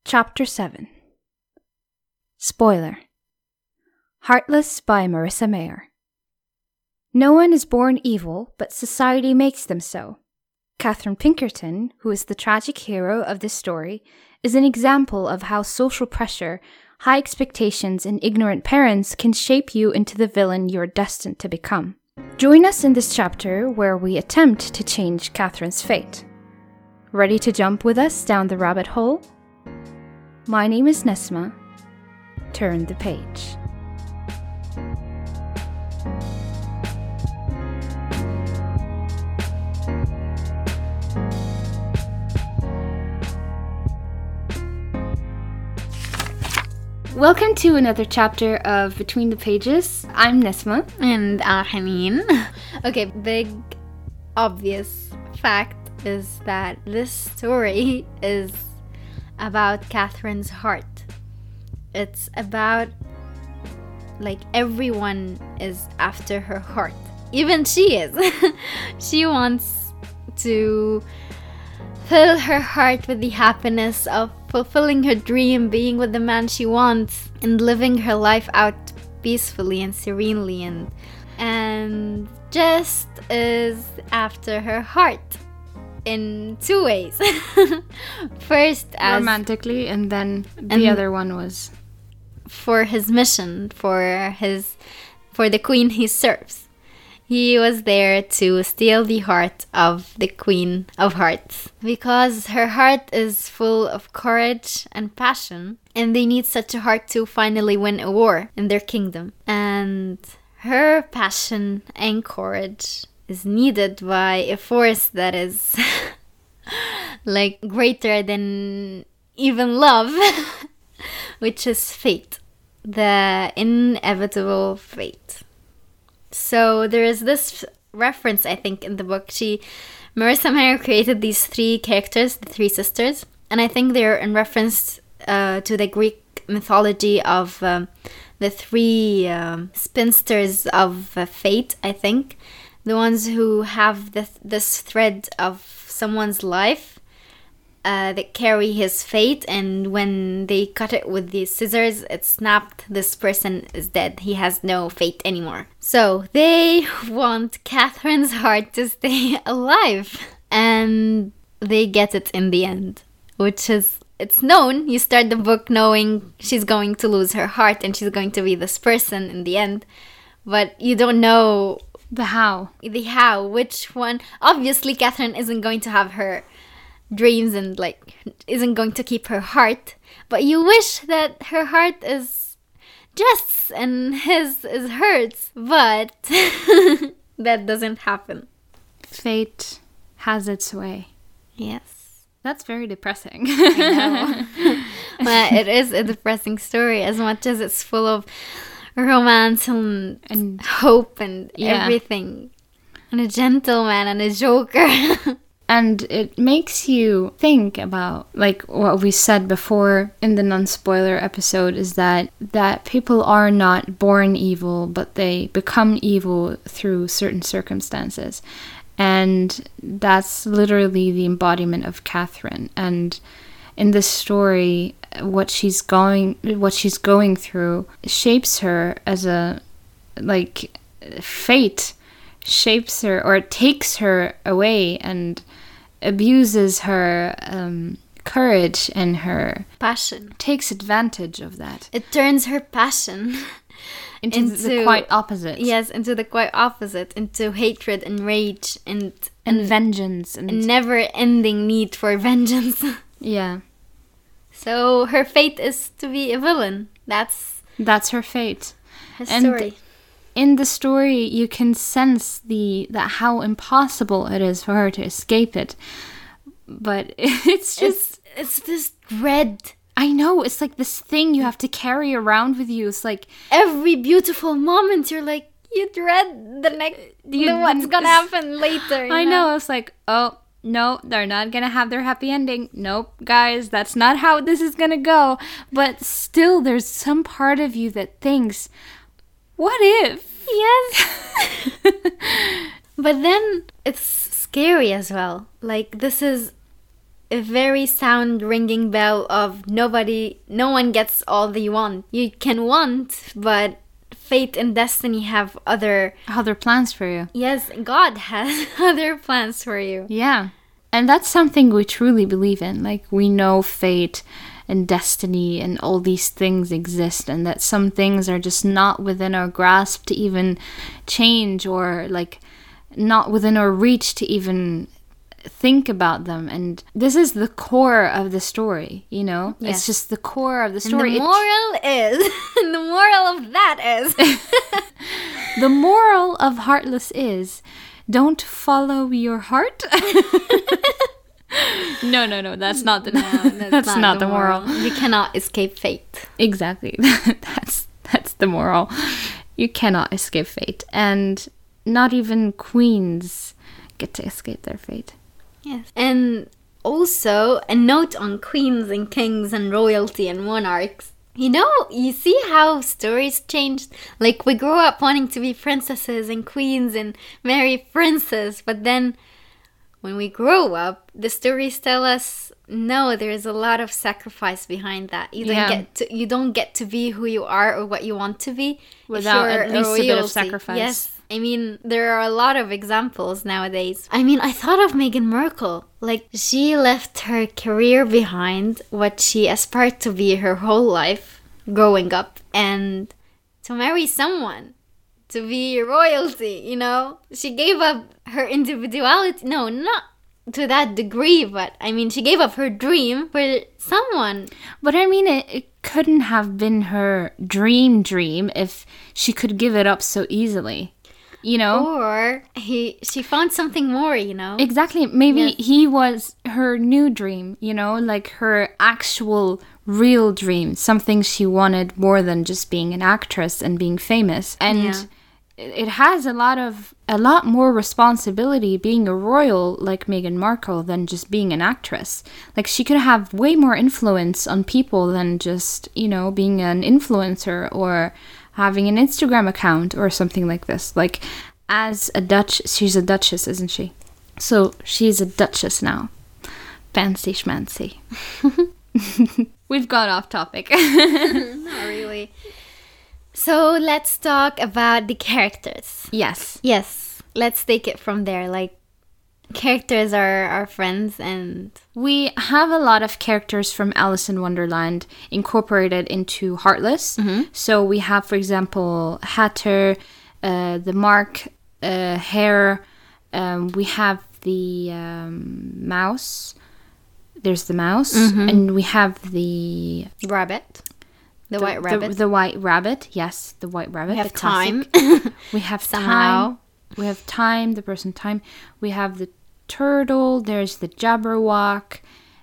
Chapter 7. Spoiler. Heartless by Marissa Mayer. No one is born evil, but society makes them so. Catherine Pinkerton, who is the tragic hero of this story, is an example of how social pressure, high expectations, and ignorant parents can shape you into the villain you're destined to become. Join us in this chapter where we attempt to change Catherine's fate. Ready to jump with us down the rabbit hole? My name is Nesma. Turn the page. Welcome to another chapter of Between the Pages. I'm Nesma. And Haneen. Okay, big obvious fact is that this story is about Catherine's heart. It's about, like, everyone is after her heart. Even she is. She wants to fill her heart with the happiness of fulfilling her dream, being with the man she wants, and living her life out peacefully and serenely, and just is after her heart in two ways. First, as romantically, and then the other one was for his mission, for the queen he serves. He was there to steal the heart of the Queen of Hearts, because her heart is full of courage and passion, and they need such a heart to finally win a war in their kingdom. And her passion and courage is needed by a force that is like greater than even love, which is fate, the inevitable fate. So there is this reference, I think, in the book. Marissa Mayer created these three characters, the three sisters, and I think they're in reference to the Greek mythology of the three spinsters of fate, I think. The ones who have this thread of someone's life that carry his fate, and when they cut it with the scissors, it snapped. This person is dead. He has no fate anymore. So they want Catherine's heart to stay alive, and they get it in the end, which is, it's known. You start the book knowing she's going to lose her heart and she's going to be this person in the end, but you don't know the how. Which one. Obviously, Catherine isn't going to have her dreams and isn't going to keep her heart, but you wish that her heart is Jess and his is hers, but that doesn't happen. Fate has its way. Yes. That's very depressing. I know. But it is a depressing story, as much as it's full of romance and hope and everything, and a gentleman and a joker. And it makes you think about, like what we said before in the non-spoiler episode, is that people are not born evil, but they become evil through certain circumstances. And that's literally the embodiment of Catherine. And in this story, what she's going through shapes her as fate shapes her, or takes her away and abuses her courage and her passion. Takes advantage of that. It turns her passion into the quite opposite. Yes, into the quite opposite, into hatred and rage and vengeance and never-ending need for vengeance. Yeah. So her fate is to be a villain. That's her fate. Her story. In the story, you can sense that how impossible it is for her to escape it. But it's just... It's this dread. I know, it's like this thing you have to carry around with you. It's like... Every beautiful moment, you're like, you dread what's gonna happen later. I know, it's like, oh, no, they're not gonna have their happy ending. Nope, guys, that's not how this is gonna go. But still, there's some part of you that thinks... What if? Yes. But then it's scary as well. Like, this is a very sound ringing bell of no one gets all they want. You can want, but fate and destiny have other plans for you. Yes, God has other plans for you. Yeah. And that's something we truly believe in. Like, we know fate and destiny and all these things exist, and that some things are just not within our grasp to even change, or like not within our reach to even think about them. And this is the core of the story, you know? Yes. It's just the core of the story. And the moral is, the moral of that is, the moral of Heartless is, don't follow your heart. No, that's not the that's not the moral. You cannot escape fate. Exactly. That's the moral. You cannot escape fate, and not even queens get to escape their fate. Yes. And also a note on queens and kings and royalty and monarchs. You know, you see how stories changed? Like, we grew up wanting to be princesses and queens and marry princes, but then when we grow up, the stories tell us, no, there's a lot of sacrifice behind that. You don't get to be who you are or what you want to be without at least a bit of sacrifice. Yes. I mean, there are a lot of examples nowadays. I mean, I thought of Meghan Markle. Like, she left her career behind, what she aspired to be her whole life growing up, and to marry someone, to be royalty, you know? She gave up her individuality. No, not to that degree, but I mean, she gave up her dream for someone. But I mean, it couldn't have been her dream if she could give it up so easily. You know? Or she found something more, you know? Exactly. Maybe he was her new dream, you know? Like her actual real dream. Something she wanted more than just being an actress and being famous. And it has a lot more responsibility being a royal like Meghan Markle than just being an actress. Like, she could have way more influence on people than just, you know, being an influencer or having an Instagram account or something like this. Like, she's a duchess, isn't she? So she's a duchess now. Fancy schmancy. We've gone off topic. Not really. So let's talk about the characters. Yes. Let's take it from there. Like, characters are our friends, and we have a lot of characters from Alice in Wonderland incorporated into Heartless. Mm-hmm. So we have, for example, Hatter, the Mark, Hare. We have the mouse. There's the mouse, and we have the rabbit. The white rabbit. The white rabbit. Yes, the white rabbit. We have Time. We have Somehow. Time. We have Time, the person Time. We have the turtle. There's the Jabberwock.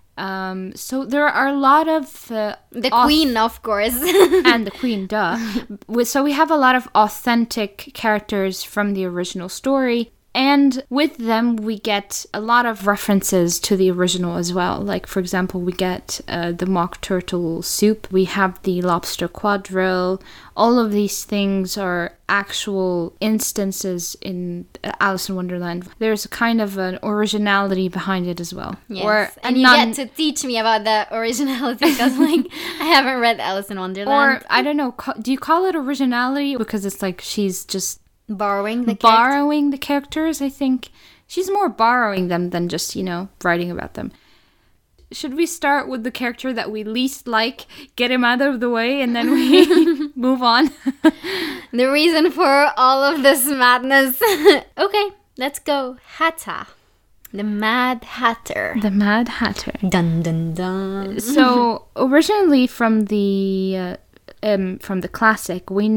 So there are a lot of... the queen, of course. And the queen, duh. So we have a lot of authentic characters from the original story. And with them, we get a lot of references to the original as well. Like, for example, we get the mock turtle soup. We have the lobster quadrille. All of these things are actual instances in Alice in Wonderland. There's a kind of an originality behind it as well. Yes, and you get to teach me about that originality because, like, I haven't read Alice in Wonderland. Or, I don't know, do you call it originality? Because it's like she's just... borrowing the characters. I think she's more borrowing them than just, you know, writing about them. Should we start with the character that we least like, get him out of the way, and then we move on? The reason for all of this madness. Okay, let's go. Hatter. The Mad Hatter. The Mad Hatter. Dun dun dun. So originally from the classic, we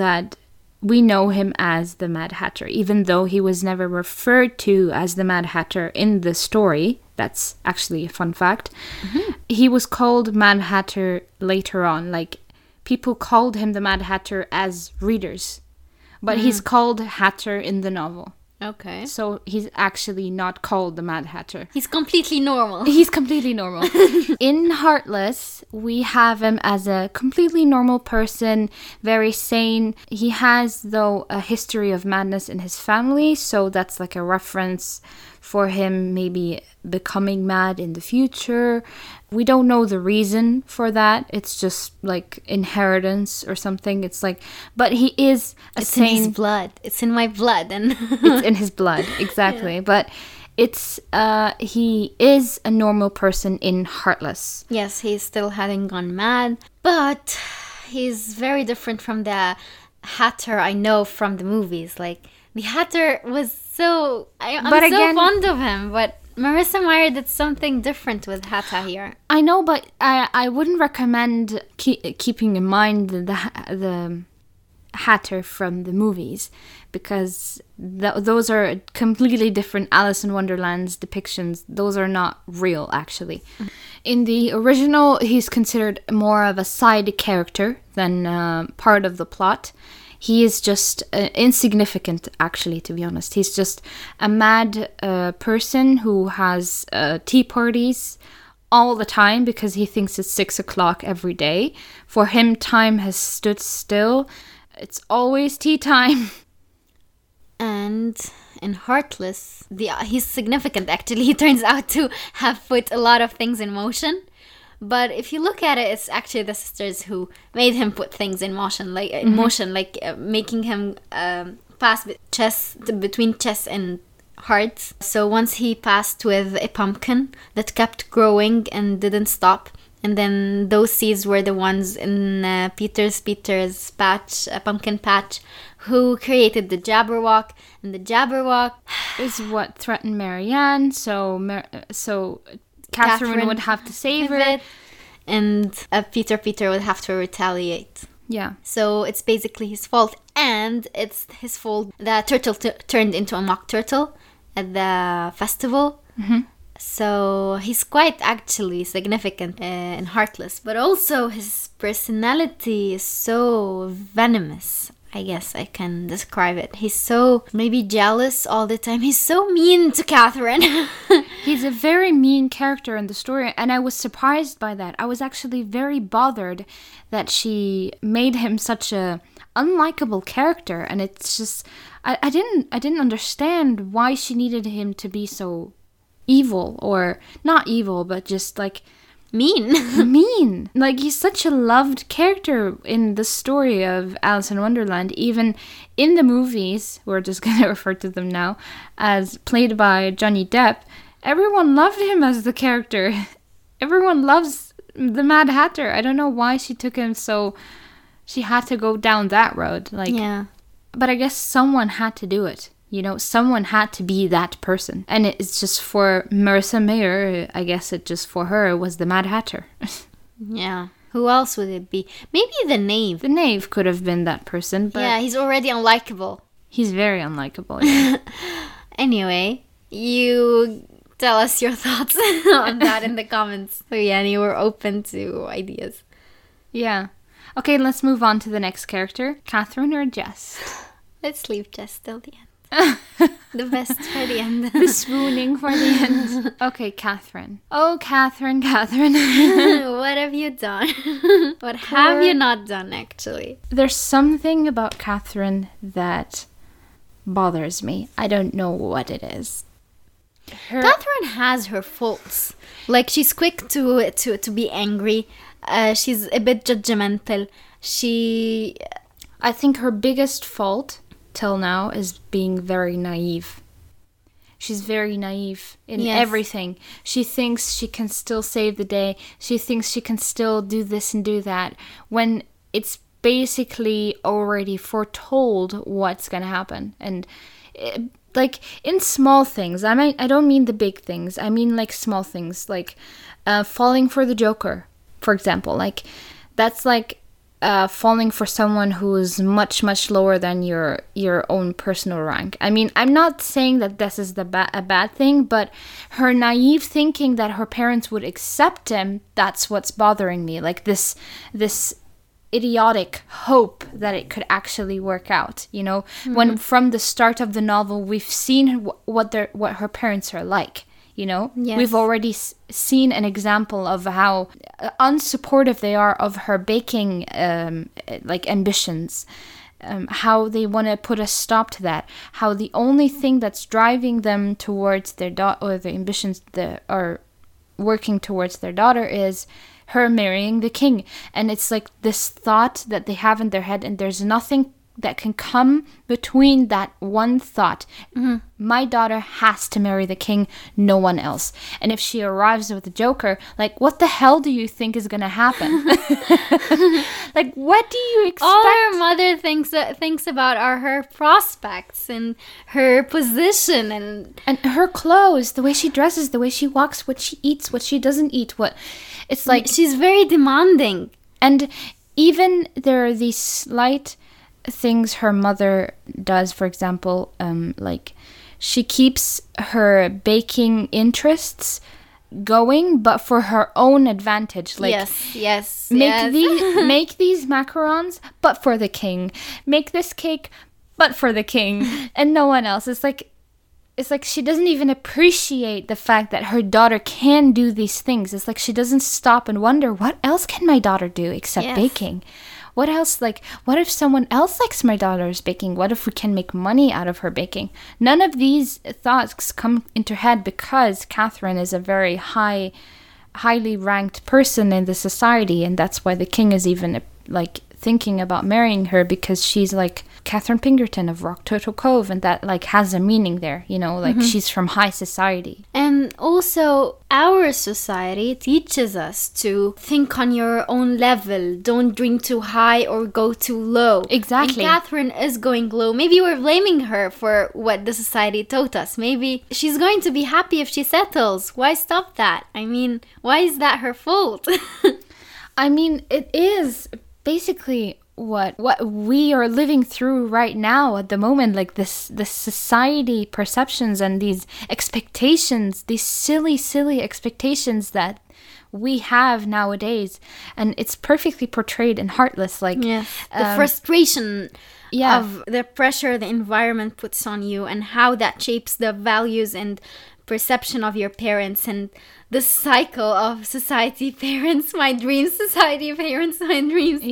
know him as the Mad Hatter, even though he was never referred to as the Mad Hatter in the story. That's actually a fun fact. Mm-hmm. He was called Mad Hatter later on. Like, people called him the Mad Hatter as readers, but he's called Hatter in the novel. Okay. So he's actually not called the Mad Hatter. He's completely normal. In Heartless, we have him as a completely normal person, very sane. He has, though, a history of madness in his family, so that's like a reference for him maybe becoming mad in the future. We don't know the reason for that. It's just like inheritance or something. It's like, but he is a It's in his sane. blood. It's in my blood. And It's in his blood, exactly. But it's he is a normal person in Heartless. yes, he still hadn't gone mad, but he's very different from the Hatter I know from the movies. Like, the Hatter was so... I'm But so again- fond of him, but Marissa Meyer did something different with Hatter here. I know, but I wouldn't recommend keeping in mind the Hatter from the movies, because those are completely different Alice in Wonderland's depictions. Those are not real, actually. In the original, he's considered more of a side character than part of the plot. He is just insignificant, actually, to be honest. He's just a mad person who has tea parties all the time because he thinks it's 6 o'clock every day. For him, time has stood still. It's always tea time. And in Heartless, he's significant, actually. He turns out to have put a lot of things in motion. But if you look at it, it's actually the sisters who made him put things in motion, making him pass between chess and hearts. So once he passed with a pumpkin that kept growing and didn't stop. And then those seeds were the ones in Peter's patch, pumpkin patch, who created the Jabberwock. And the Jabberwock is what threatened Marianne. So Catherine would have to save her. And Peter would have to retaliate. Yeah. So it's basically his fault. And it's his fault that Turtle turned into a mock turtle at the festival. Mm-hmm. So he's quite actually significant in Heartless. But also his personality is so venomous. I guess I can describe it. He's so maybe jealous all the time. He's so mean to Catherine. He's a very mean character in the story, and I was surprised by that. I was actually very bothered that she made him such a unlikable character, and it's just I didn't understand why she needed him to be so evil, or not evil, but just like mean. Like, he's such a loved character in the story of Alice in Wonderland. Even in the movies, we're just gonna refer to them now as played by Johnny Depp, everyone loved him as the character. Everyone loves the Mad Hatter. I don't know why she took him so... She had to go down that road. Like, yeah. But I guess someone had to do it. You know, someone had to be that person. And it's just for Marissa Mayer, I guess it just for her was the Mad Hatter. Yeah. Who else would it be? Maybe the Knave. The Knave could have been that person, but... Yeah, he's already unlikable. He's very unlikable, yeah. Anyway, you tell us your thoughts on that in the comments. So yeah, you were open to ideas. Yeah. Okay, let's move on to the next character. Catherine or Jess? Let's leave Jess till the end. The best for the end. The swooning for the end. Okay, Catherine. Oh, Catherine. What have you done? What have you not done, actually? There's something about Catherine that bothers me. I don't know what it is. Catherine has her faults. Like, she's quick to be angry. She's a bit judgmental. I think her biggest fault till now is being very naive. She's very naive in everything. She thinks she can still save the day. She thinks she can still do this and do that, when it's basically already foretold what's going to happen. And like, in small things, I don't mean the big things. I mean like small things, like falling for the Joker, for example. Like, that's like falling for someone who is much, much lower than your own personal rank. I mean, I'm not saying that this is a bad thing, but her naive thinking that her parents would accept him, that's what's bothering me. Like, this idiotic hope that it could actually work out, you know? Mm-hmm. When from the start of the novel, we've seen what her parents are like. You know, yes. We've already seen an example of how unsupportive they are of her baking like ambitions. how they want to put a stop to that, how the only thing that's driving them towards their daughter, or the ambitions that are working towards their daughter, is her marrying the king. And it's like this thought that they have in their head, and there's nothing that can come between that one thought. My daughter has to marry the king, no one else. And if she arrives with the joker, like, what the hell do you think is gonna happen? Like, what do you expect? All her mother thinks about are her prospects and her position and her clothes, the way she dresses, the way she walks, what she eats, what she doesn't eat, what it's like. She's very demanding. And even there are these slight things her mother does. For example, like, she keeps her baking interests going, but for her own advantage. Like, yes. Make these macarons, but for the king. Make this cake, but for the king, and no one else. It's like she doesn't even appreciate the fact that her daughter can do these things. It's like she doesn't stop and wonder, what else can my daughter do except baking? What else, like, what if someone else likes my daughter's baking? What if we can make money out of her baking? None of these thoughts come into her head, because Catherine is a very highly ranked person in the society, and that's why the king is even, like, thinking about marrying her, because she's like Catherine Pinkerton of Rock Turtle Cove, and that, like, has a meaning there, you know, like, she's from high society. And also, our society teaches us to think on your own level. Don't dream too high or go too low. Exactly. And Catherine is going low. Maybe we're blaming her for what the society taught us. Maybe she's going to be happy if she settles. Why stop that? I mean, why is that her fault? I mean, it is basically what we are living through right now at the moment, like the society perceptions and these expectations, these silly expectations that we have nowadays, and it's perfectly portrayed in Heartless. Like, the frustration of the pressure the environment puts on you, and how that shapes the values and perception of your parents, and the cycle of society parents my dreams, society parents my dreams.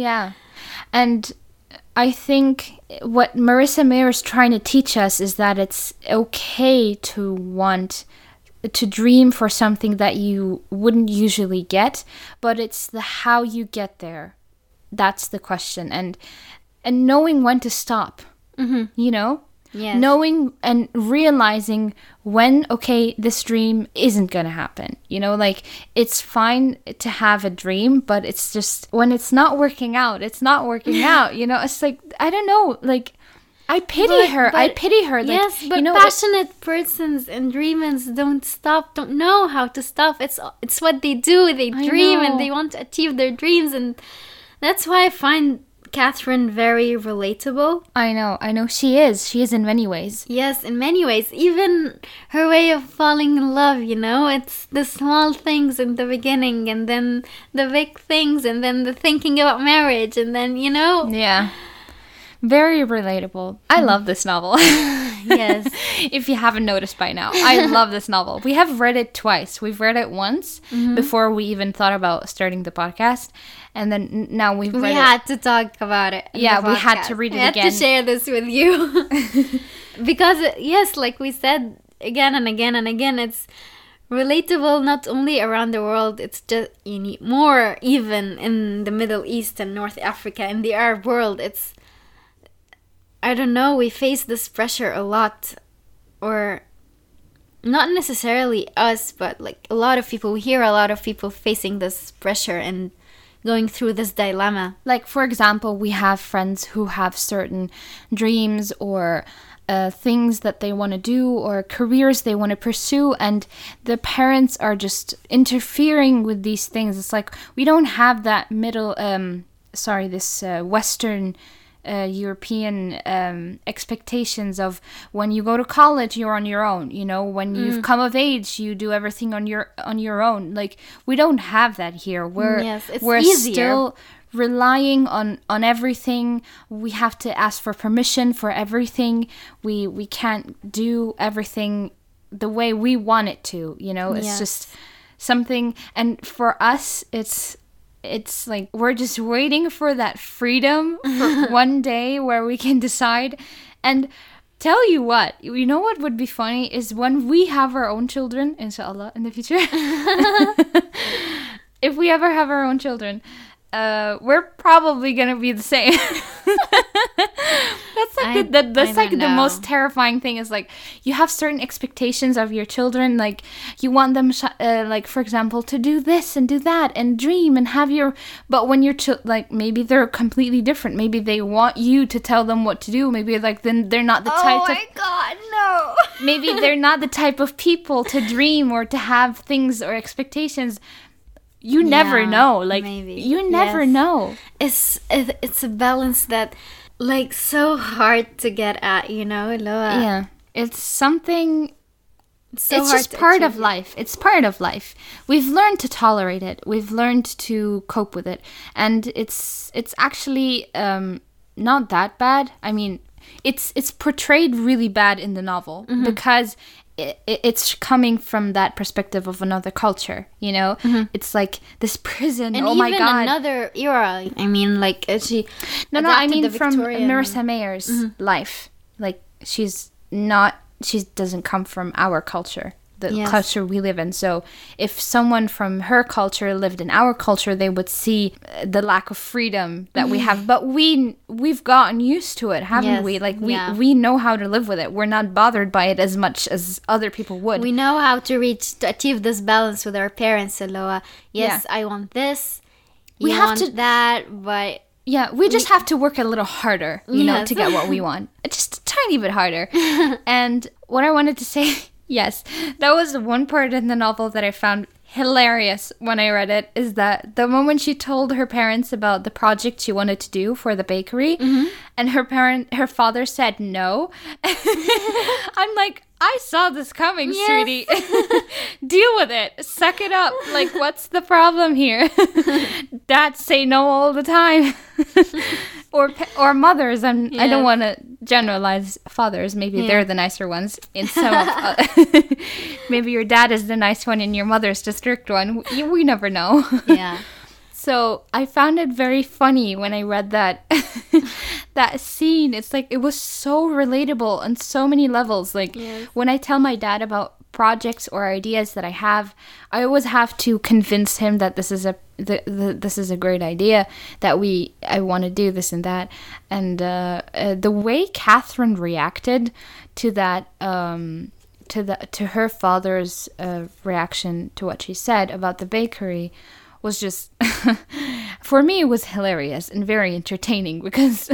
And I think what Marissa Mayer is trying to teach us is that it's okay to want to dream for something that you wouldn't usually get, but it's the how you get there. That's the question. And knowing when to stop, you know? Yes. Knowing and realizing when, okay, this dream isn't gonna happen. You know, like, it's fine to have a dream, but it's just when it's not working out, it's not working out. You know, it's like, I don't know, like, I pity her. Like, yes, but, you know, passionate persons and dreamers don't know how to stop. It's what they do. They dream and they want to achieve their dreams, and that's why I find Catherine very relatable. I know she is in many ways. Yes, in many ways. Even her way of falling in love, you know, it's the small things in the beginning, and then the big things, and then the thinking about marriage, and then, you know. Yeah. Very relatable. I love this novel. Yes. If you haven't noticed by now, I love this novel. We have read it twice. We've read it once before we even thought about starting the podcast. And then now we had to talk about it. Yeah, we had to read it again. We had to share this with you. Because, yes, like we said again and again and again, it's relatable not only around the world, it's just more even in the Middle East and North Africa, in the Arab world. It's, I don't know, we face this pressure a lot, or not necessarily us, but like a lot of people, we hear a lot of people facing this pressure and going through this dilemma. Like, for example, we have friends who have certain dreams or things that they want to do, or careers they want to pursue, and the parents are just interfering with these things. It's like, we don't have that Western European expectations of when you go to college you're on your own, you know, when you've come of age you do everything on your own. Like, we don't have that here. We're still relying on everything. We have to ask for permission for everything. We can't do everything the way we want it to, you know. It's just something, and for us it's it's like we're just waiting for that freedom for one day where we can decide. And tell you what, you know what would be funny is when we have our own children, inshallah, in the future. If we ever have our own children, we're probably gonna be the same. That's like the most terrifying thing is like you have certain expectations of your children, like you want them like for example to do this and do that and dream and have your, but when you're like maybe they're completely different, maybe they want you to tell them what to do, maybe like then they're not the type oh my god, no. Maybe they're not the type of people to dream or to have things or expectations. You never know, like maybe. You never know. It's a balance that like so hard to get at, you know, Loa. Yeah, it's something. It's just part of life. It's part of life. We've learned to tolerate it. We've learned to cope with it, and it's actually not that bad. I mean, it's portrayed really bad in the novel because it's coming from that perspective of another culture, you know? It's like this prison, and oh my god. Another era. I mean, like, she... I mean from Marissa Mayer's life. Like, she doesn't come from our culture, the culture we live in. So if someone from her culture lived in our culture, they would see the lack of freedom that we have. But we've gotten used to it, haven't we? Like we know how to live with it. We're not bothered by it as much as other people would. We know how to achieve this balance with our parents, Aloha. Yes, I want this. We have to that, but yeah, we just have to work a little harder, you know, to get what we want. Just a tiny bit harder. And what I wanted to say. Yes, that was one part in the novel that I found hilarious when I read it, is that the moment she told her parents about the project she wanted to do for the bakery, and her father said no. I'm like, I saw this coming, sweetie. Deal with it. Suck it up. Like, what's the problem here? Dads say no all the time. Or mothers, and I don't want to generalize fathers. Maybe they're the nicer ones. In some, maybe your dad is the nice one and your mother's the strict one. We never know. Yeah. So I found it very funny when I read that that scene. It's like it was so relatable on so many levels. Like when I tell my dad about projects or ideas that I have, I always have to convince him that this is a great idea, that I want to do this and that. And the way Catherine reacted to that, to her father's reaction to what she said about the bakery was just, for me, it was hilarious and very entertaining because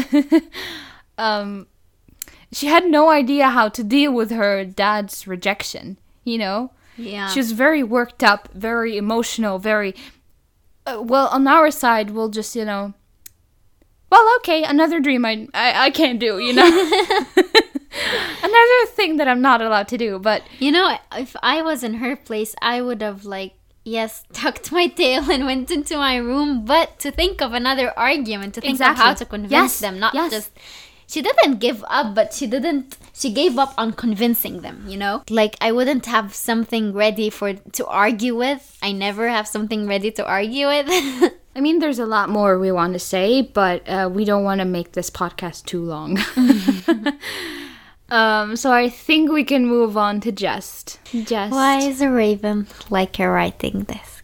she had no idea how to deal with her dad's rejection, you know? Yeah. She was very worked up, very emotional, very... well, on our side, we'll just, you know... Well, okay, another dream I can't do, you know? Another thing that I'm not allowed to do, but... You know, if I was in her place, I would have, like, tucked my tail and went into my room, but to think of another argument, to think of how to convince them, not just... She didn't give up, but she gave up on convincing them, you know? Like, I wouldn't have something ready to argue with. I never have something ready to argue with. I mean, there's a lot more we want to say, but we don't want to make this podcast too long. So I think we can move on to Jest. Why is a raven like a writing desk?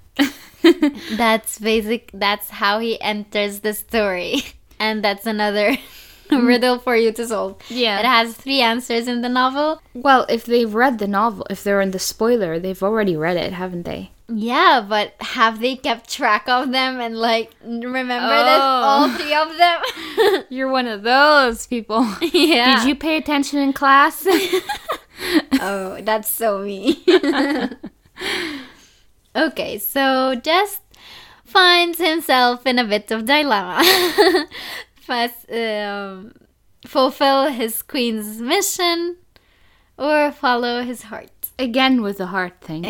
That's how he enters the story. And that's another... riddle for you to solve. Yeah. It has 3 answers in the novel. Well, if they've read the novel, if they're in the spoiler, they've already read it, haven't they? Yeah, but have they kept track of them and, like, remembered all 3 of them? You're one of those people. Yeah. Did you pay attention in class? Oh, that's so me. Okay, so Jest finds himself in a bit of dilemma. Fulfill his queen's mission or follow his heart. Again with the heart thing.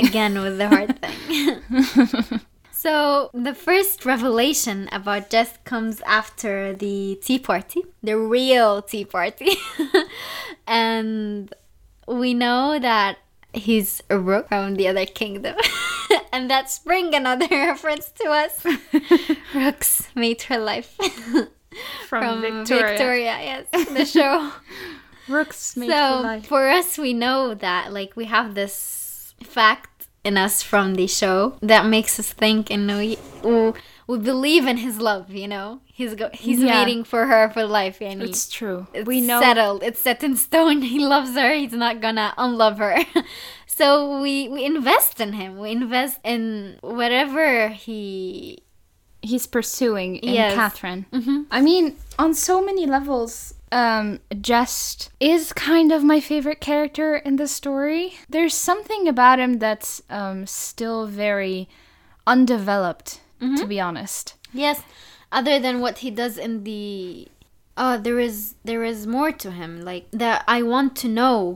So the first revelation about Jest comes after the tea party, the real tea party. And we know that he's a rook from the other kingdom. And that Spring, another reference to us. Rooks made her life. From Victoria. Yes, the show. Rooks made her life. So for us, we know that like we have this fact in us from the show that makes us think, and we believe in his love. You know, he's waiting for her for life. And it's true. We know settled. It's set in stone. He loves her. He's not gonna unlove her. So we invest in him. We invest in whatever he's pursuing in Catherine. Mm-hmm. I mean, on so many levels, Jest is kind of my favorite character in the story. There's something about him that's still very undeveloped, to be honest. Yes, other than what he does in the... Oh, there is more to him. Like, that I want to know.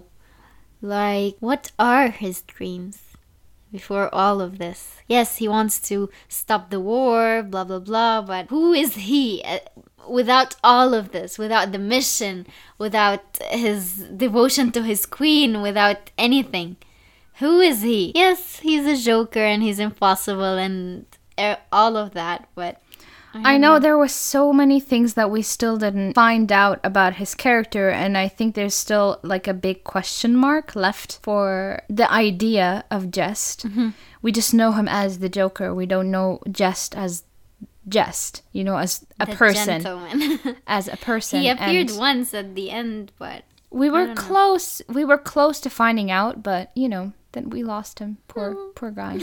Like, what are his dreams before all of this? Yes, he wants to stop the war, blah, blah, blah, but who is he without all of this, without the mission, without his devotion to his queen, without anything? Who is he? Yes, he's a joker and he's impossible and all of that, but... I know there were so many things that we still didn't find out about his character, and I think there's still like a big question mark left for the idea of Jest. Mm-hmm. We just know him as the Joker. We don't know Jest as Jest, you know, as a person. Gentleman. As a person. He appeared once at the end, but we were close. We were close to finding out, but you know, then we lost him. Poor guy.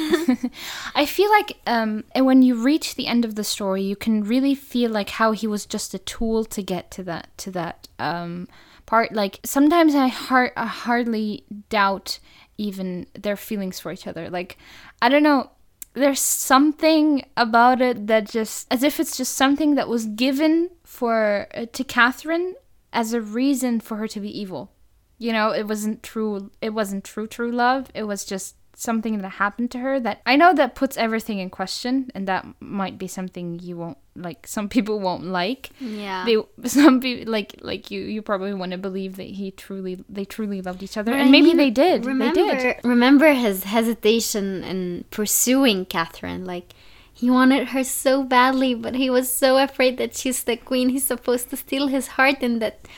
I feel like when you reach the end of the story, you can really feel like how he was just a tool to get to that part. Like sometimes I hardly doubt even their feelings for each other. Like I don't know. There's something about it that just, as if it's just something that was given to Catherine as a reason for her to be evil. You know, it wasn't true love. It was just something that happened to her that I know that puts everything in question, and that might be something you won't like. Some people won't like. Yeah. Some people like you probably want to believe that they truly loved each other, and maybe they did. Remember his hesitation in pursuing Catherine. Like he wanted her so badly, but he was so afraid that she's the queen. He's supposed to steal his heart, and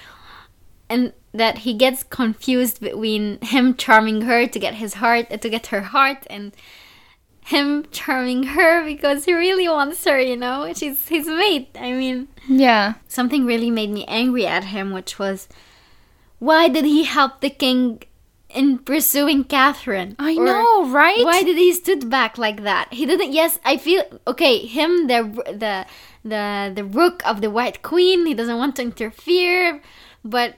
that he gets confused between him charming her to get her heart, and him charming her because he really wants her, you know? She's his mate. I mean... Yeah. Something really made me angry at him, which was, why did he help the king in pursuing Catherine? I know, right? Why did he stood back like that? He didn't... Yes, I feel... Okay, him, the rook of the White Queen, he doesn't want to interfere, but...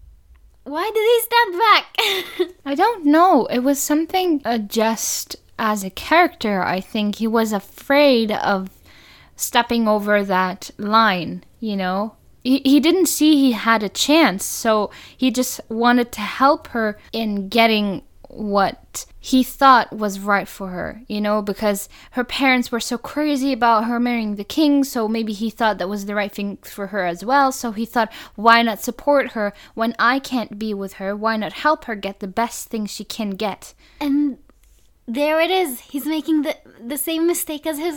Why did he stand back? I don't know. It was something just as a character, I think. He was afraid of stepping over that line, you know? He didn't see he had a chance, so he just wanted to help her in getting what he thought was right for her, you know, because her parents were so crazy about her marrying the king, so maybe he thought that was the right thing for her as well. So he thought, why not support her when I can't be with her? Why not help her get the best thing she can get? And there it is. He's making the same mistake as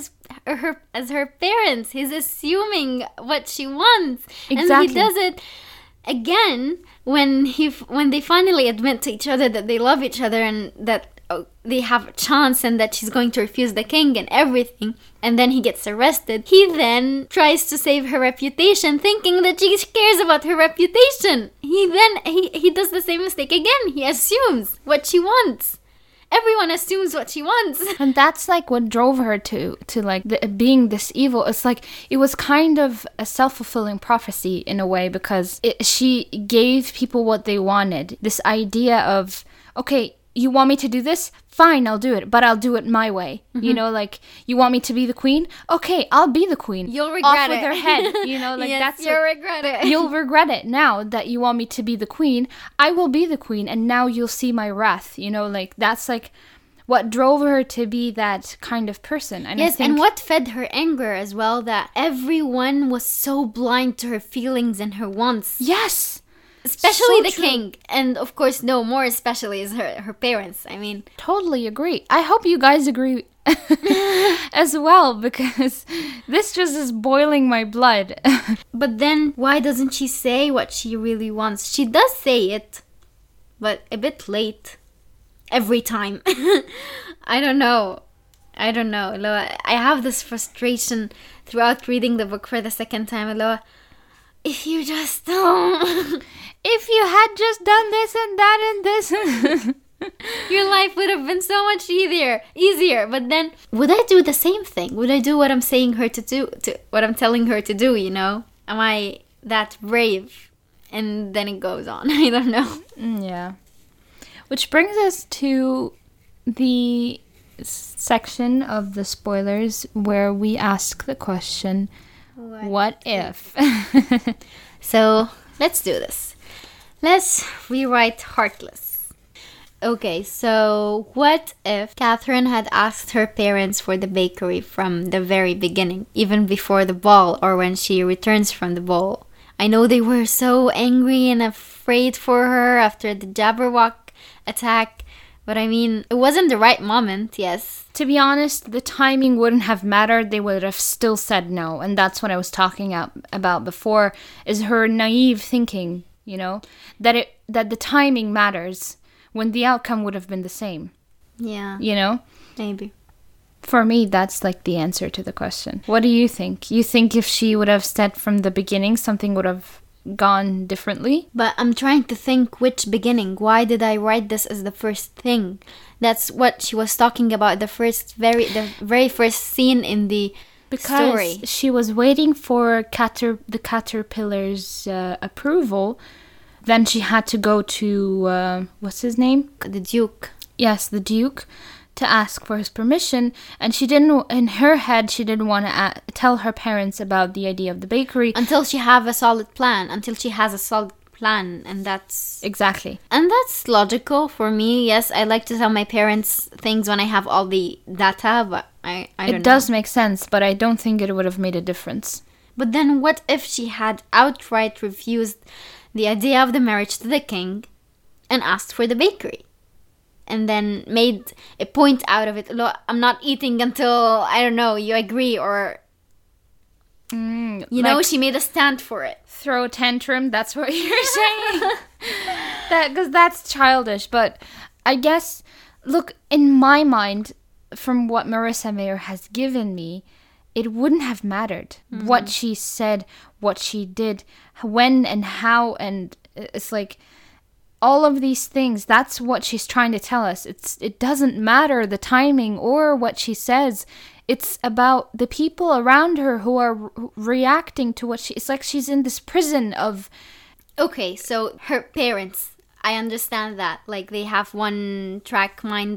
her parents. He's assuming what she wants. Exactly. And he does it again when they finally admit to each other that they love each other and that they have a chance and that she's going to refuse the king and everything, and then he gets arrested. He then tries to save her reputation, thinking that she cares about her reputation. He does the same mistake again. He assumes what she wants. Everyone assumes what she wants. And that's like what drove her to like being this evil. It's like it was kind of a self-fulfilling prophecy in a way, because she gave people what they wanted. This idea of, okay, you want me to do this? Fine, I'll do it, but I'll do it my way. Mm-hmm. You know, like, you want me to be the queen? Okay, I'll be the queen. You'll regret it. Off with her head, you know, like yes, you'll regret it. You'll regret it now that you want me to be the queen. I will be the queen, and now you'll see my wrath. You know, like, that's like what drove her to be that kind of person. And yes, and what fed her anger as well, that everyone was so blind to her feelings and her wants. Yes. Especially the king. And of course, no, more especially is her parents. I mean, totally agree. I hope you guys agree as well, because this just is boiling my blood. But then why doesn't she say what she really wants? She does say it, but a bit late every time. I don't know. Loa, I have this frustration throughout reading the book for the second time. Loa, if you just don't... If you had just done this and that and this... Your life would have been so much easier. But then, would I do the same thing? Would I do what I'm saying her to do, what I'm telling her to do, you know? Am I that brave? And then it goes on. I don't know. Yeah. Which brings us to the section of the spoilers where we ask the question, what if? So, let's do this. Let's rewrite Heartless. Okay, so what if Catherine had asked her parents for the bakery from the very beginning, even before the ball or when she returns from the ball? I know they were so angry and afraid for her after the Jabberwock attack, but I mean, it wasn't the right moment, yes. To be honest, the timing wouldn't have mattered. They would have still said no, and that's what I was talking about before, is her naive thinking, you know, that the timing matters. When the outcome would have been the same. Yeah. You know? Maybe. For me, that's like the answer to the question. What do you think? You think if she would have said from the beginning, something would have gone differently? But I'm trying to think which beginning. Why did I write this as the first thing? That's what she was talking about, the very first scene in the story. Because she was waiting for the caterpillar's approval. Then she had to go to, what's his name? The Duke. Yes, the Duke, to ask for his permission. And she didn't, in her head, she didn't want to tell her parents about the idea of the bakery. Until she has a solid plan. And that's... Exactly. And that's logical for me. Yes, I like to tell my parents things when I have all the data, but I don't know. It does make sense, but I don't think it would have made a difference. But then what if she had outright refused the idea of the marriage to the king and asked for the bakery? And then made a point out of it. Look, I'm not eating until, I don't know, you agree, or... you know, she made a stand for it. Throw a tantrum, that's what you're saying? Because that's childish. But I guess, look, in my mind, from what Marissa Mayer has given me, it wouldn't have mattered what she said, what she did, when and how, and it's like all of these things. That's what she's trying to tell us. It doesn't matter the timing or what she says. It's about the people around her who are reacting to what it's like she's in this prison of... Okay, so her parents, I understand that. Like, they have one track in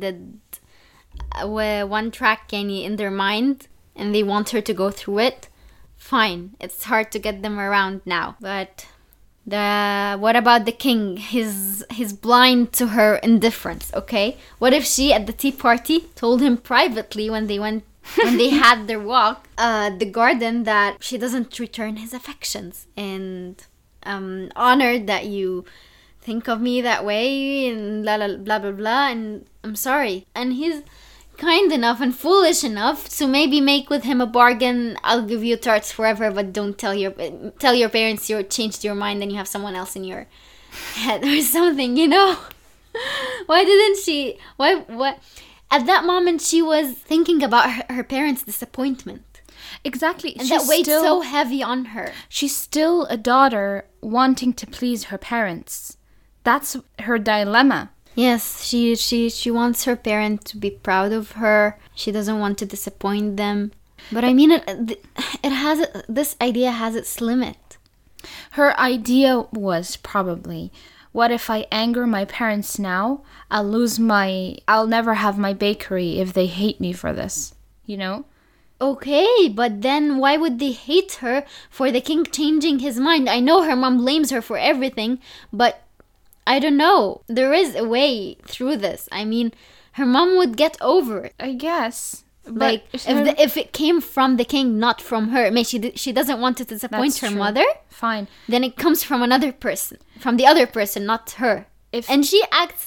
their mind, and they want her to go through it. Fine, it's hard to get them around now. But what about the king? He's blind to her indifference, okay? What if she, at the tea party, told him privately when they had their walk, the garden, that she doesn't return his affections, and honored that you think of me that way, and blah blah blah blah blah, and I'm sorry. And he's kind enough and foolish enough to maybe make with him a bargain. I'll give you tarts forever, but don't tell your parents you changed your mind and you have someone else in your head or something, you know? Why didn't she? What? At that moment, she was thinking about her parents' disappointment. Exactly. And that weighed so heavy on her. She's still a daughter wanting to please her parents. That's her dilemma. Yes, she wants her parents to be proud of her. She doesn't want to disappoint them. But I mean, this idea has its limit. Her idea was probably, what if I anger my parents now? I'll never have my bakery if they hate me for this, you know? Okay, but then why would they hate her for the king changing his mind? I know her mom blames her for everything, but I don't know. There is a way through this. I mean, her mom would get over it. I guess. Like, if it came from the king, not from her. I mean, she doesn't want to disappoint her mother. Fine. Then it comes from another person. From the other person, not her. And she acts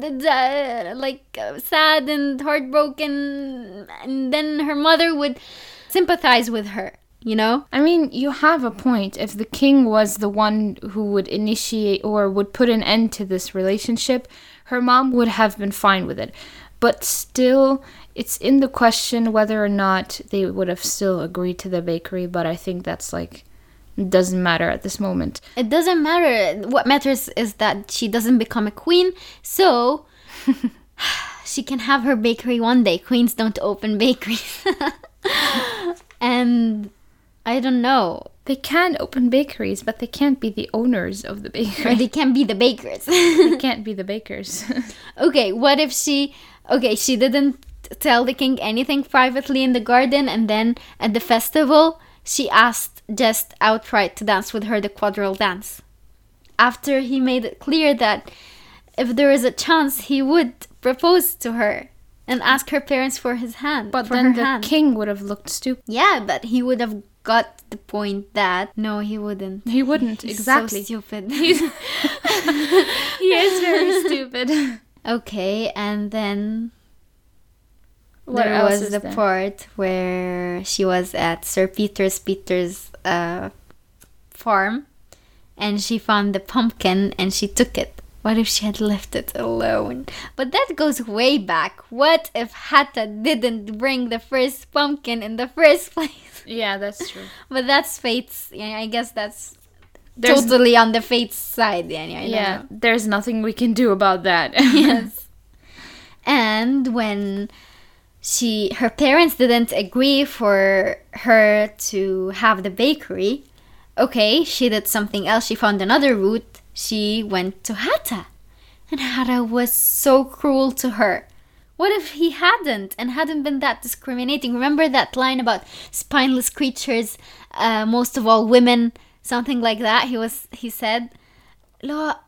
sad and heartbroken, and then her mother would sympathize with her, you know? I mean, you have a point. If the king was the one who would initiate or would put an end to this relationship, her mom would have been fine with it. But still, it's in the question whether or not they would have still agreed to the bakery. But I think that's like, it doesn't matter at this moment. It doesn't matter. What matters is that she doesn't become a queen. So she can have her bakery one day. Queens don't open bakeries. And I don't know. They can open bakeries, but they can't be the owners of the bakery. Or they can't be the bakers. They can't be the bakers. Okay, what if she didn't tell the king anything privately in the garden, and then at the festival, she asked Jest outright to dance with her the quadrille dance. After he made it clear that if there is a chance, he would propose to her and ask her parents for his hand. But then the king would have looked stupid. Yeah, but he would have got the point that no, he wouldn't. He wouldn't. He's exactly. So stupid. He is very stupid. Okay, and then What there else was is the there? part where she was at Sir Peter's farm, and she found the pumpkin and she took it. What if she had left it alone? But that goes way back. What if Hatta didn't bring the first pumpkin in the first place? Yeah, that's true. But that's fate's. Yeah, I guess that's There's- totally on the fate's side. Yeah, I don't Yeah, know. there's nothing we can do about that. Yes. And when her parents didn't agree for her to have the bakery, okay, she did something else. She found another route. She went to Hatta. And Hatta was so cruel to her. What if he hadn't been that discriminating? Remember that line about spineless creatures, most of all women, something like that? He said, "Loa,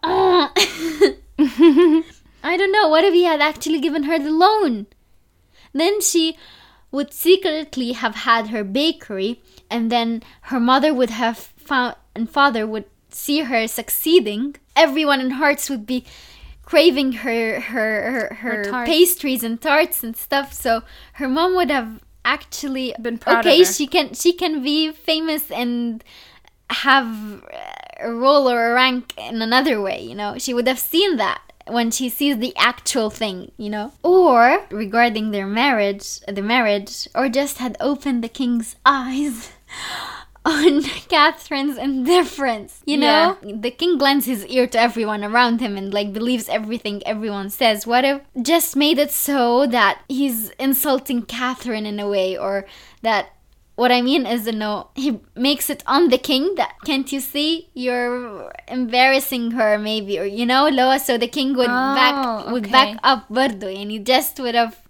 I don't know, what if he had actually given her the loan?" Then she would secretly have had her bakery, and then her mother would have found, and father would see her succeeding. Everyone in Hearts would be craving her tarts. pastries and tarts and stuff. So her mom would have actually Been proud okay, of her. she can be famous and have a role or a rank in another way, you know. She would have seen that when she sees the actual thing, you know. Or regarding the marriage, or just had opened the king's eyes on Catherine's indifference, you know. The king lends his ear to everyone around him and like believes everything everyone says. What if just made it so that he's insulting Catherine in a way, or that what I mean is, he makes it on the king that, can't you see, you're embarrassing her maybe, or you know, Loa, so the king would back up Bardo, and he just would have.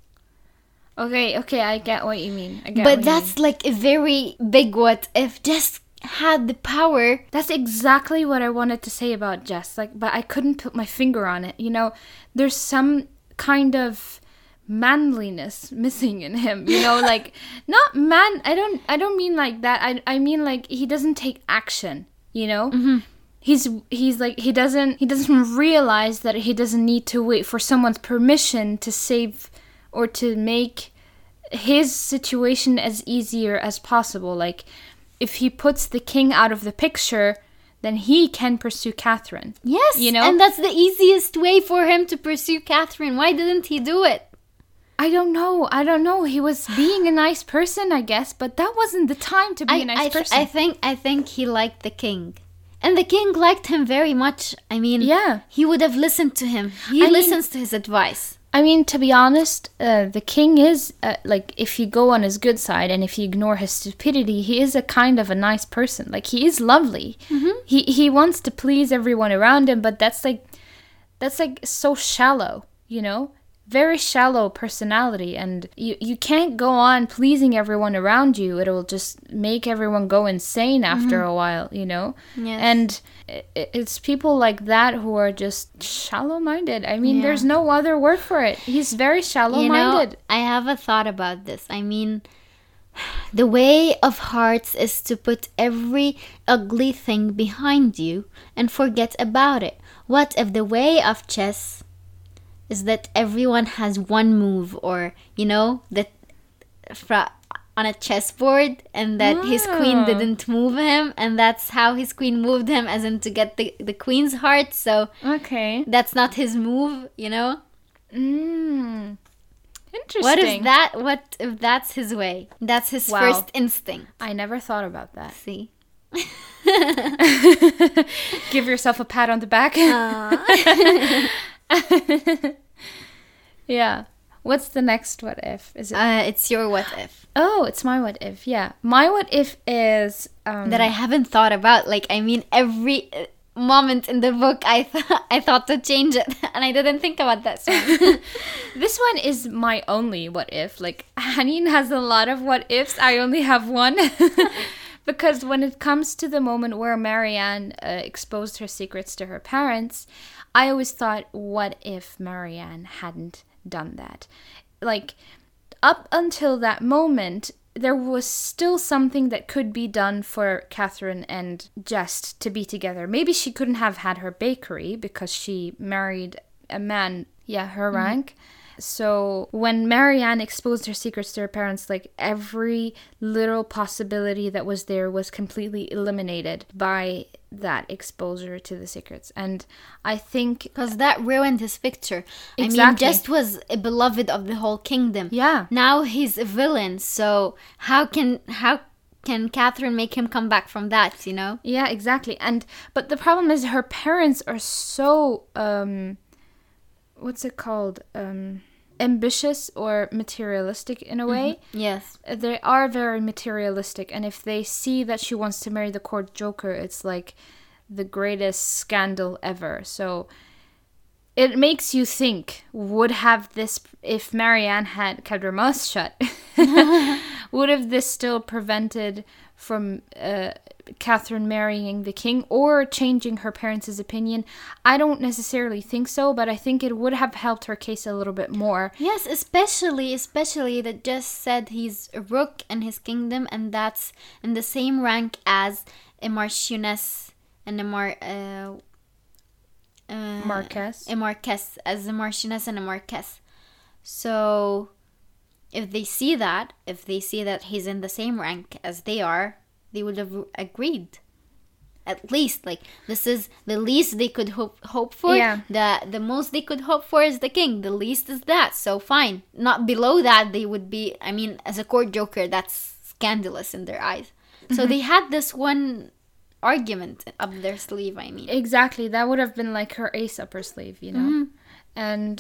Okay, I get what you mean. But that's like a very big what if. Just had the power. That's exactly what I wanted to say about Jess. Like, but I couldn't put my finger on it. You know, there's some kind of manliness missing in him. You know, like not man. I don't mean like that. I mean like he doesn't take action. You know. Mm-hmm. He's like he doesn't realize that he doesn't need to wait for someone's permission to save or to make his situation as easier as possible. Like, if he puts the king out of the picture, then he can pursue Catherine. Yes, you know? And that's the easiest way for him to pursue Catherine. Why didn't he do it? I don't know. He was being a nice person, I guess, but that wasn't the time to be a nice person. I think he liked the king. And the king liked him very much. I mean, yeah. He would have listened to him. He listens to his advice. I mean, to be honest, the king is, like, if you go on his good side and if you ignore his stupidity, he is a kind of a nice person. Like, he is lovely. Mm-hmm. He wants to please everyone around him, but that's like so shallow, you know? Very shallow personality, and you can't go on pleasing everyone around you. It'll just make everyone go insane after a while, you know? Yes. And it's people like that who are just shallow-minded. I mean, there's no other word for it. He's very shallow-minded. You know, I have a thought about this. I mean, The way of hearts is to put every ugly thing behind you and forget about it. What if the way of chess is that everyone has one move, or, that on a chessboard, and that his queen didn't move him, and that's how his queen moved him, as in to get the queen's heart. So Okay. that's not his move, Interesting. What if that's his way? That's his Wow. first instinct. I never thought about that. See? Give yourself a pat on the back. Yeah. What's the next what if? Is it? It's your what if. Oh, it's my what if. Yeah. My what if is That I haven't thought about. Every moment in the book I thought to change it, and I didn't think about that song. This one is my only what if. Like, Haneen has a lot of what ifs. I only have one. Because when it comes to the moment where Marianne exposed her secrets to her parents, I always thought, what if Marianne hadn't done that? Like, up until that moment, there was still something that could be done for Catherine and Jest to be together. Maybe she couldn't have had her bakery because she married a man, her rank. So when Marianne exposed her secrets to her parents, like, every little possibility that was there was completely eliminated by that exposure to the secrets. And I think Because that ruined his picture. Exactly. I mean, Jest was a beloved of the whole kingdom. Yeah. Now he's a villain, so how can Catherine make him come back from that, Yeah, exactly. But the problem is her parents are so what's it called? Ambitious or materialistic in a way. Yes. They are very materialistic, and if they see that she wants to marry the court joker, it's like the greatest scandal ever. So it makes you think, if Marianne had kept her mouth shut, would have this still prevented from Catherine marrying the king or changing her parents' opinion? I don't necessarily think so, but I think it would have helped her case a little bit more. Yes, especially that Just said he's a rook in his kingdom, and that's in the same rank as a marchioness and a Marquess. a marquess, as a marchioness and a marquess. So if they see that he's in the same rank as they are, they would have agreed. At least, this is the least they could hope for. Yeah. The most they could hope for is the king. The least is that. So fine. Not below that, they would be, I mean, as a court joker, that's scandalous in their eyes. So they had this one argument up their sleeve, I mean. Exactly. That would have been like her ace up her sleeve, And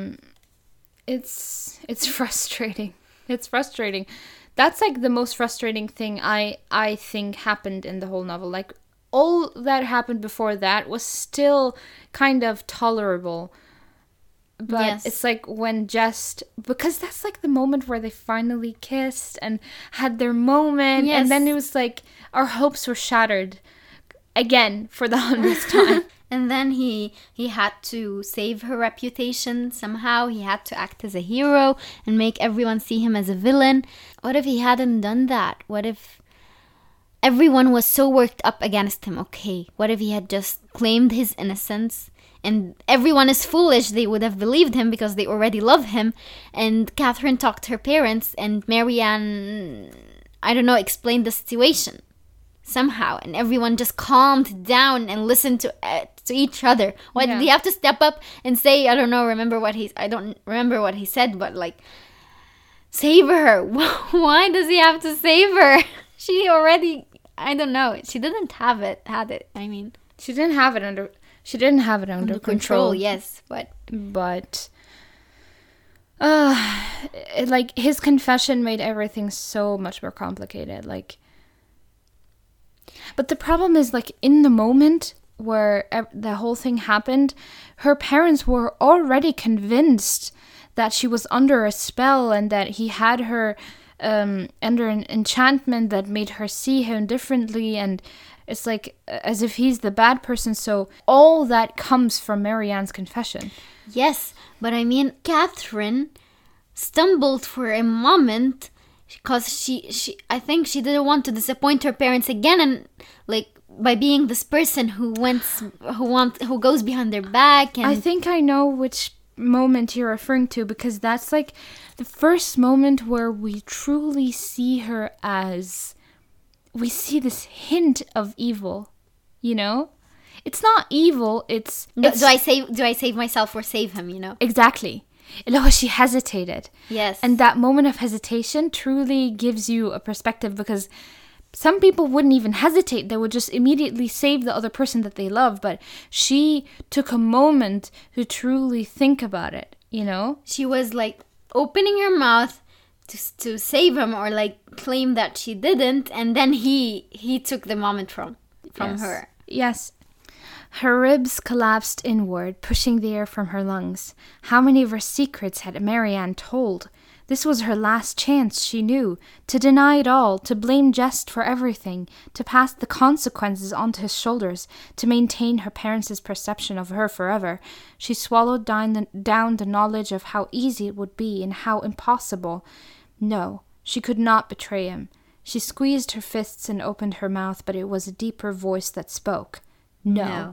it's frustrating. It's frustrating. That's like the most frustrating thing I think happened in the whole novel. Like, all that happened before that was still kind of tolerable. But Yes. it's like when because that's like the moment where they finally kissed and had their moment. Yes. And then it was like our hopes were shattered again for the 100th time. And then he had to save her reputation somehow. He had to act as a hero and make everyone see him as a villain. What if he hadn't done that? What if everyone was so worked up against him? Okay, what if he had just claimed his innocence? And everyone is foolish. They would have believed him because they already love him. And Catherine talked to her parents, and Marianne, I don't know, explained the situation somehow, and everyone just calmed down and listened to each other. Why did he have to step up and say, I don't remember what he said, but like, save her? Why does he have to save her? She already, I don't know, she didn't had it. I mean, She didn't have it under control. Yes, but like, his confession made everything so much more complicated. Like, but the problem is, like, in the moment where the whole thing happened, her parents were already convinced that she was under a spell and that he had her under an enchantment that made her see him differently, and it's like as if he's the bad person. So all that comes from Marianne's confession. yes, but I mean, Catherine stumbled for a moment. because I think she didn't want to disappoint her parents again, and like by being this person who goes behind their back. And I think I know which moment you're referring to, because that's like the first moment where we truly see her as, we see this hint of evil, you know? It's not evil, it's do I save myself or save him, you know? Exactly. Look, she hesitated. Yes. And that moment of hesitation truly gives you a perspective, because some people wouldn't even hesitate. They would just immediately save the other person that they love. But she took a moment to truly think about it, you know? She was like opening her mouth to save him, or like claim that she didn't. And then he took the moment from Yes. her. Yes. Her ribs collapsed inward, pushing the air from her lungs. How many of her secrets had Marianne told? This was her last chance, she knew, to deny it all, to blame Jest for everything, to pass the consequences onto his shoulders, to maintain her parents' perception of her forever. She swallowed down the knowledge of how easy it would be and how impossible. No, she could not betray him. She squeezed her fists and opened her mouth, but it was a deeper voice that spoke. No.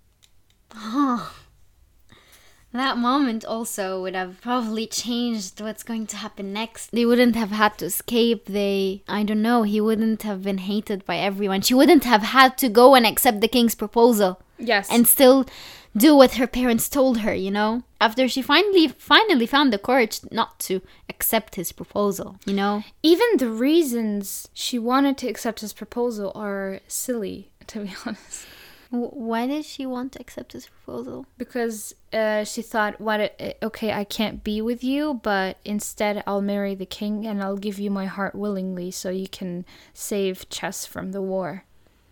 Oh. That moment also would have probably changed what's going to happen next. They wouldn't have had to escape. He wouldn't have been hated by everyone. She wouldn't have had to go and accept the king's proposal. Yes. And still do what her parents told her, you know? After she finally found the courage not to accept his proposal, you know? Even the reasons she wanted to accept his proposal are silly, to be honest. Why did she want to accept his proposal? Because she thought, okay, I can't be with you, but instead I'll marry the king and I'll give you my heart willingly so you can save Chess from the war.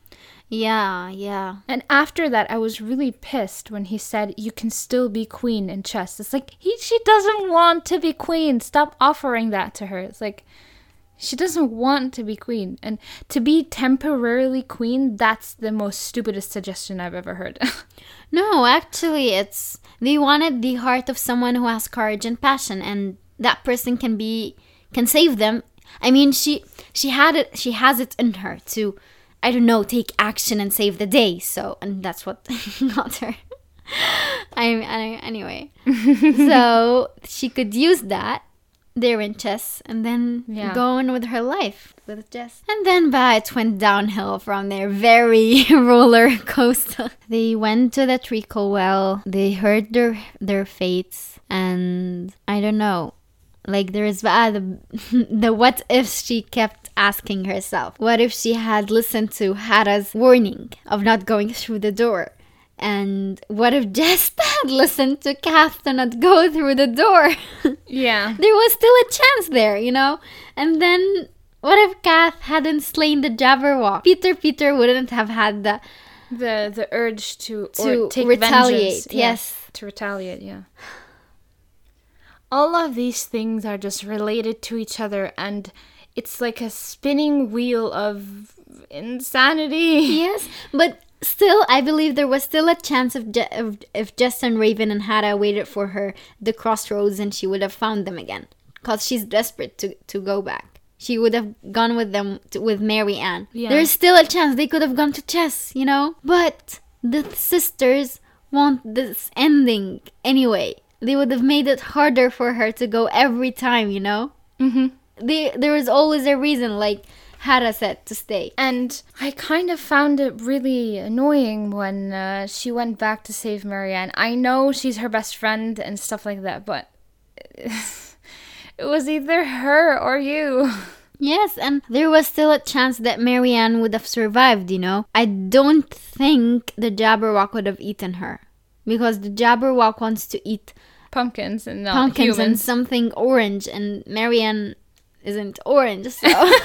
Yeah. And after that, I was really pissed when he said, you can still be queen in Chess. It's like, she doesn't want to be queen. Stop offering that to her. It's like, she doesn't want to be queen. And to be temporarily queen, that's the most stupidest suggestion I've ever heard. No, actually, they wanted the heart of someone who has courage and passion, and that person can save them. I mean, she has it in her to, I don't know, take action and save the day. So, and that's what got her. Anyway, so she could use that. They're in Chess, and then go on with her life with Jess. And then it went downhill from there, very roller coaster. They went to the treacle well, they heard their fates, and I don't know, like there is the what if she kept asking herself. What if she had listened to Hada's warning of not going through the door? And what if Jess had listened to Kath to not go through the door? Yeah. There was still a chance there, you know? And then, what if Kath hadn't slain the Jabberwock? Peter wouldn't have had the urge to take retaliate. Vengeance. Yes. To retaliate, yeah. All of these things are just related to each other, and it's like a spinning wheel of insanity. Yes, but still, I believe there was still a chance if Jess and Raven and Hada waited for her the crossroads, and she would have found them again. Because she's desperate to go back. She would have gone with them, with Marianne. Yeah. There's still a chance they could have gone to Chess, you know? But the sisters want this ending anyway. They would have made it harder for her to go every time, you know? Mm-hmm. There was always a reason, like Hada said, to stay. And I kind of found it really annoying when she went back to save Marianne. I know she's her best friend and stuff like that, but it was either her or you. Yes, and there was still a chance that Marianne would have survived, you know? I don't think the Jabberwock would have eaten her. Because the Jabberwock wants to eat pumpkins and not humans. And something orange, and Marianne isn't orange, so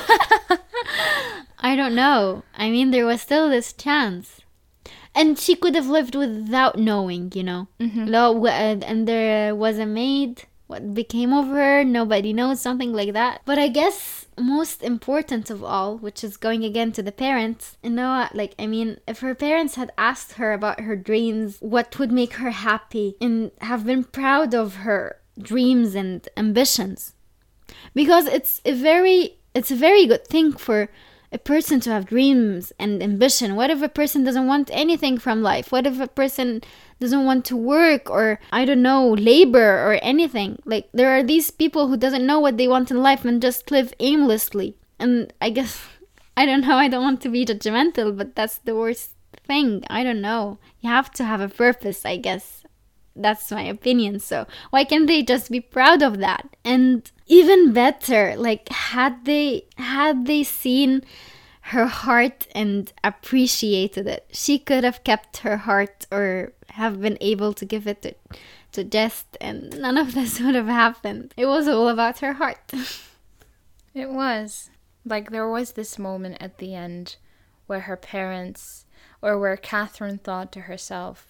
I don't know. I mean, there was still this chance. And she could have lived without knowing, you know. Mm-hmm. And there was a maid. What became of her, nobody knows, something like that. But I guess most important of all, which is going again to the parents, you know, like, I mean, if her parents had asked her about her dreams, what would make her happy, and have been proud of her dreams and ambitions, because it's a very good thing for a person to have dreams and ambition. What if a person doesn't want anything from life? What if a person doesn't want to work, or I don't know, labor or anything? Like, there are these people who doesn't know what they want in life and just live aimlessly. And I guess, I don't know, I don't want to be judgmental, but that's the worst thing. I don't know. You have to have a purpose, I guess. That's my opinion. So why can't they just be proud of that? And even better, like, had they seen her heart and appreciated it, she could have kept her heart, or have been able to give it to Jest, and none of this would have happened. It was all about her heart. It was. Like, there was this moment at the end where her parents, or where Catherine thought to herself,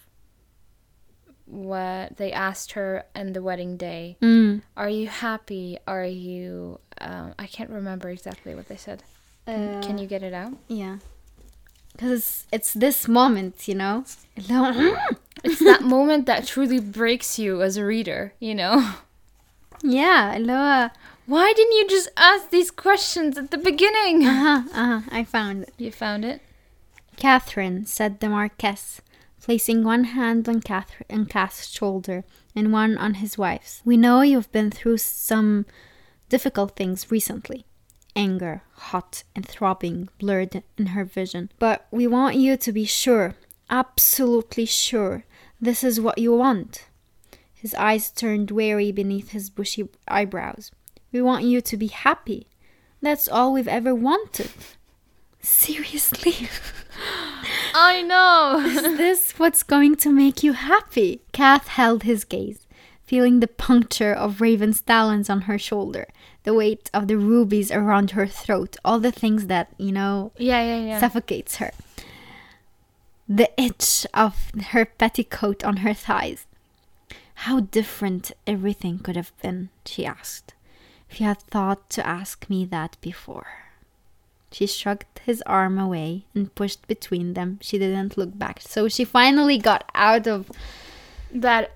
what they asked her on the wedding day, are you happy? Are you, I can't remember exactly what they said. Can you get it out? Yeah. Because it's this moment, you know? It's that moment that truly breaks you as a reader, you know? Yeah, why didn't you just ask these questions at the beginning? I found it. You found it? Catherine, said the Marquess, placing one hand on Cath's shoulder and one on his wife's. We know you've been through some difficult things recently. Anger, hot and throbbing, blurred in her vision. But we want you to be sure, absolutely sure, this is what you want. His eyes turned wary beneath his bushy eyebrows. We want you to be happy. That's all we've ever wanted. Seriously? I know. Is this what's going to make you happy? Cath held his gaze, feeling the puncture of Raven's talons on her shoulder, the weight of the rubies around her throat, all the things that, you know, suffocates her. The itch of her petticoat on her thighs. How different everything could have been, she asked, if you had thought to ask me that before. She shrugged his arm away and pushed between them. She didn't look back. So she finally got out of that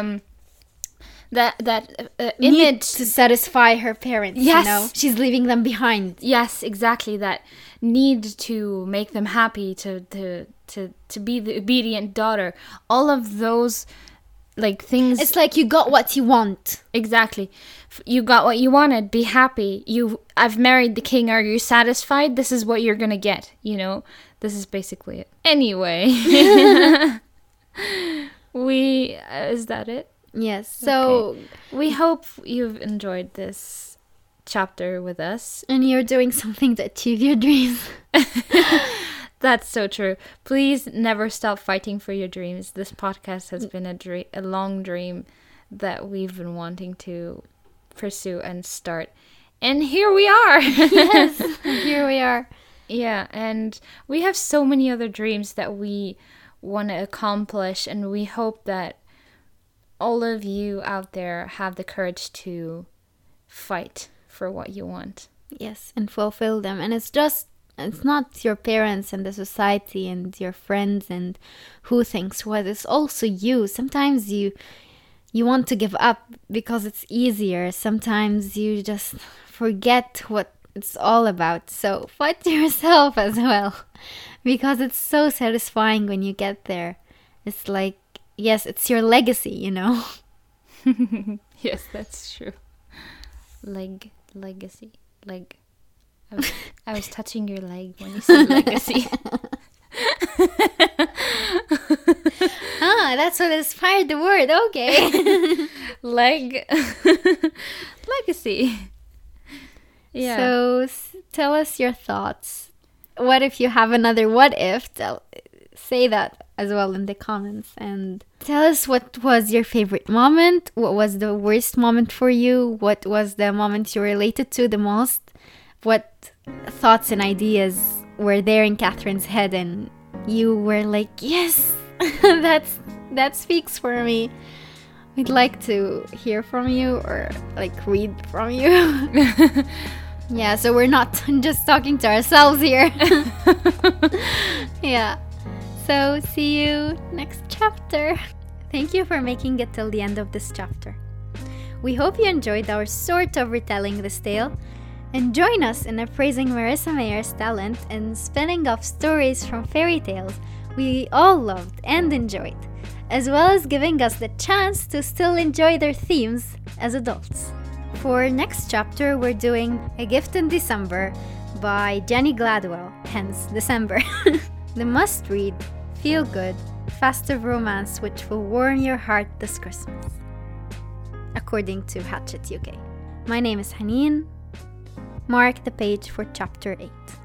need image to satisfy her parents. Yes. You know? She's leaving them behind. Yes, exactly. That need to make them happy, to be the obedient daughter. All of those, like, things. It's like you got what you want. Exactly. You got what you wanted. Be happy. I've married the king. Are you satisfied? This is what you're gonna get. You know, this is basically it. Anyway, is that it? Yes. So okay. We hope you've enjoyed this chapter with us, and you're doing something to achieve your dreams. That's so true. Please never stop fighting for your dreams. This podcast has been a long dream that we've been wanting to pursue and start. And here we are. Yes, here we are. Yeah, and we have so many other dreams that we want to accomplish, and we hope that all of you out there have the courage to fight for what you want. Yes, and fulfill them. And it's not your parents and the society and your friends and who thinks what. It's also you. Sometimes you want to give up because it's easier. Sometimes you just forget what it's all about. So fight yourself as well, because it's so satisfying when you get there. It's like, yes, it's your legacy, you know. Yes, that's true. Legacy. I was touching your leg when you said legacy. That's what inspired the word. Okay. Legacy. Yeah. So tell us your thoughts. What if you have another what if? Say that as well in the comments, and tell us what was your favorite moment, what was the worst moment for you, what was the moment you related to the most, what thoughts and ideas were there in Catherine's head and you were like, yes, that speaks for me. We'd like to hear from you, or like read from you. Yeah, so we're not just talking to ourselves here. Yeah. So see you next chapter. Thank you for making it till the end of this chapter. We hope you enjoyed our sort of retelling this tale, and join us in appraising Marissa Mayer's talent in spinning off stories from fairy tales we all loved and enjoyed, as well as giving us the chance to still enjoy their themes as adults. For next chapter, we're doing A Gift in December by Jenny Gladwell, hence December. The must-read, feel-good, festive romance which will warm your heart this Christmas, according to Hatchet UK. My name is Haneen. Mark the page for chapter 8.